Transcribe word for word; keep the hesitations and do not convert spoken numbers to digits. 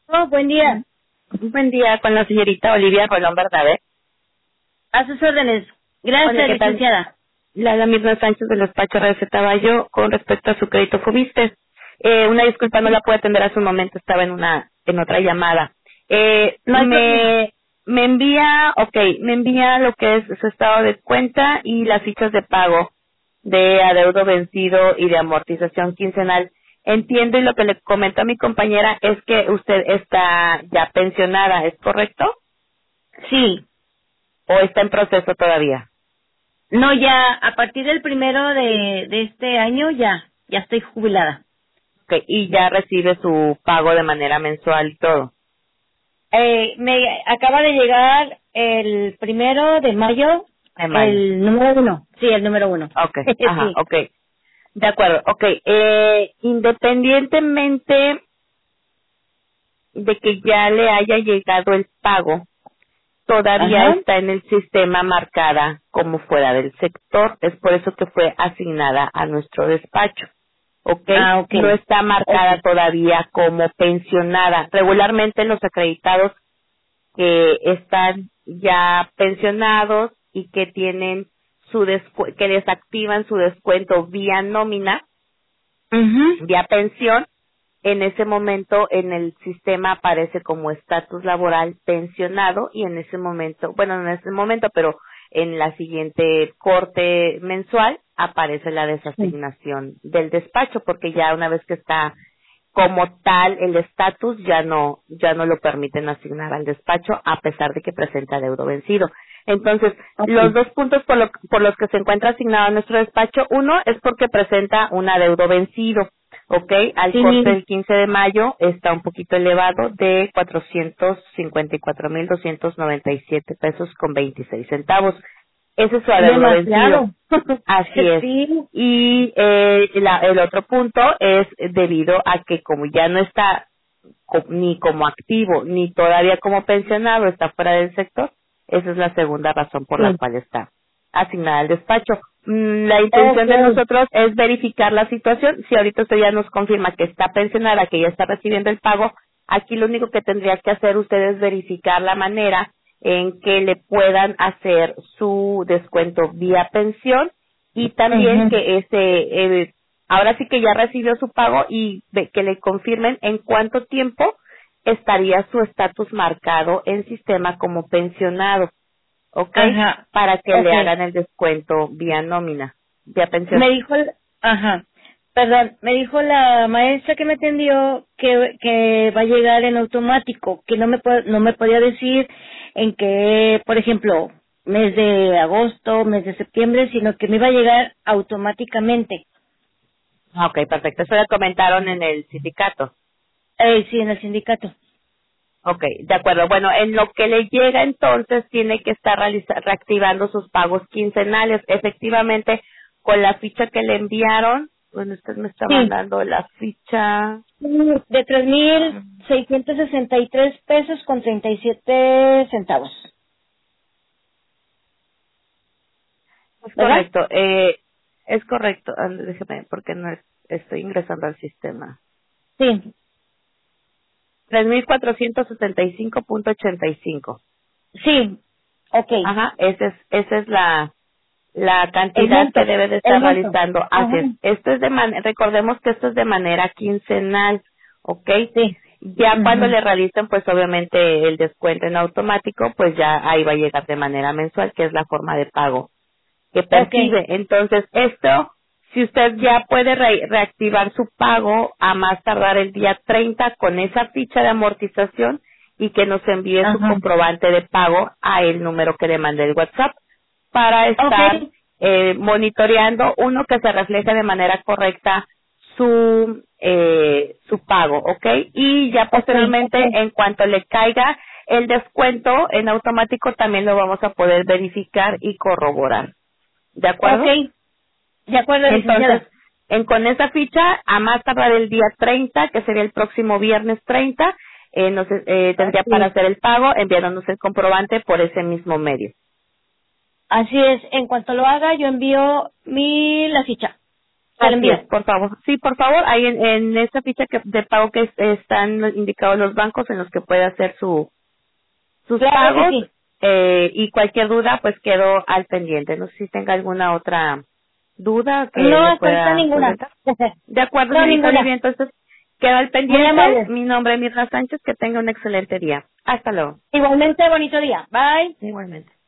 Oh, buen día. Buen día con la señorita Olivia Rolón Bernabé. A sus órdenes. Gracias, Hola, ¿qué tal? licenciada. La, la misma Sánchez del despacho recetaba yo con respecto a su crédito Fubiste. Eh, una disculpa, no la pude atender hace un momento, estaba en una en otra llamada. Eh, No hay problema. me, me envía, ok, me envía lo que es su estado de cuenta y las fichas de pago de adeudo vencido y de amortización quincenal. Entiendo y lo que le comentó a mi compañera es que usted está ya pensionada, ¿es correcto? Sí. ¿O está en proceso todavía? No, ya, a partir del primero de, de este año ya, ya estoy jubilada. Okay, y ya recibe su pago de manera mensual y todo. Eh, me acaba de llegar el primero de mayo, De mayo. el número uno. Sí, el número uno. Okay, ajá, Sí. okay. De acuerdo, okay. Eh, independientemente de que ya le haya llegado el pago, todavía Ajá. está en el sistema marcada como fuera del sector. Es por eso que fue asignada a nuestro despacho. ¿Ok? Ah, ok. No está marcada Ok. todavía como pensionada. Regularmente los acreditados que están ya pensionados y que tienen su descu- que desactivan su descuento vía nómina, Mhm. vía pensión, en ese momento en el sistema aparece como estatus laboral pensionado y en ese momento, bueno, no en ese momento, pero en la siguiente corte mensual aparece la Sí. desasignación del despacho porque ya una vez que está como tal el estatus ya no ya no lo permiten asignar al despacho a pesar de que presenta adeudo vencido. Entonces, Ok. los dos puntos por, lo- por los que se encuentra asignado a nuestro despacho, uno es porque presenta un adeudo vencido, ¿ok? Al corte Sí. del quince de mayo está un poquito elevado de cuatrocientos cincuenta y cuatro mil doscientos noventa y siete pesos con veintiséis centavos. Ese es su adeudo vencido. Demasiado. Así es. Sí. Y eh, la- el otro punto es debido a que como ya no está co- ni como activo ni todavía como pensionado, está fuera del sector, esa es la segunda razón por la Sí. cual está asignada al despacho. Mm, La intención de Ok. nosotros es verificar la situación. Si ahorita usted ya nos confirma que está pensionada, que ya está recibiendo el pago, aquí lo único que tendría que hacer usted es verificar la manera en que le puedan hacer su descuento vía pensión y también Ujú. que ese eh, ahora sí que ya recibió su pago y de- que le confirmen en cuánto tiempo estaría su estatus marcado en sistema como pensionado, ¿ok? Ajá. Para que le Ok. hagan el descuento vía nómina, vía pensión. Me dijo, el- ajá, perdón, me dijo la maestra que me atendió que, que va a llegar en automático, que no me po- no me podía decir en qué, por ejemplo, mes de agosto, mes de septiembre, sino que me iba a llegar automáticamente. Ah, ok, perfecto. Eso le comentaron en el sindicato. Eh, sí, en el sindicato. Ok, de acuerdo. Bueno, en lo que le llega entonces tiene que estar realiza- reactivando sus pagos quincenales. Efectivamente, con la ficha que le enviaron, bueno, usted me está Sí, mandando la ficha. de tres mil seiscientos sesenta y tres pesos con treinta y siete centavos, Es ¿verdad? correcto, eh, es correcto. Ah, déjeme, porque no es- estoy ingresando al sistema. Sí, tres mil cuatrocientos setenta y cinco punto ochenta y cinco. sí, ok. Ajá, esa es, esa es la, la El cantidad monto, que debe de el estar monto. realizando. Así Ajá. es. Esto es de man recordemos que esto es de manera quincenal, ¿ok? Sí. Ya cuando Ujú. le realicen, pues obviamente el descuento en automático, pues ya ahí va a llegar de manera mensual, que es la forma de pago que Okay. percibe. Entonces, esto, si usted ya puede re- reactivar su pago a más tardar el día treinta con esa ficha de amortización y que nos envíe su Ajá. comprobante de pago a el número que le mandé el WhatsApp para estar Okay. eh, monitoreando, uno, que se refleje de manera correcta su eh, su pago, ¿ok? Y ya Okay. posteriormente, en cuanto le caiga el descuento en automático, también lo vamos a poder verificar y corroborar. ¿De acuerdo? Okay. De acuerdo, Entonces, licenciada. en, con esa ficha, a más tardar el día treinta, que sería el próximo viernes treinta, eh, nos, eh, tendría Así para es. hacer el pago enviándonos el comprobante por ese mismo medio. Así es. En cuanto lo haga, yo envío mi la ficha. al Así envío. es, por favor. Sí, por favor, ahí en, en esta ficha que, de pago que es- están indicados los bancos en los que puede hacer su sus Claro que pagos sí. eh, y cualquier duda pues quedo al pendiente. No sé si tenga alguna otra duda que No, le hasta ahorita pueda ninguna. preguntar. De acuerdo, No, señorita ninguna. Olivia, entonces quedo al Muy pendiente. amable. Mi nombre es Mirna Sánchez, que tenga un excelente día. Hasta luego. Igualmente, bonito día. Bye. Igualmente.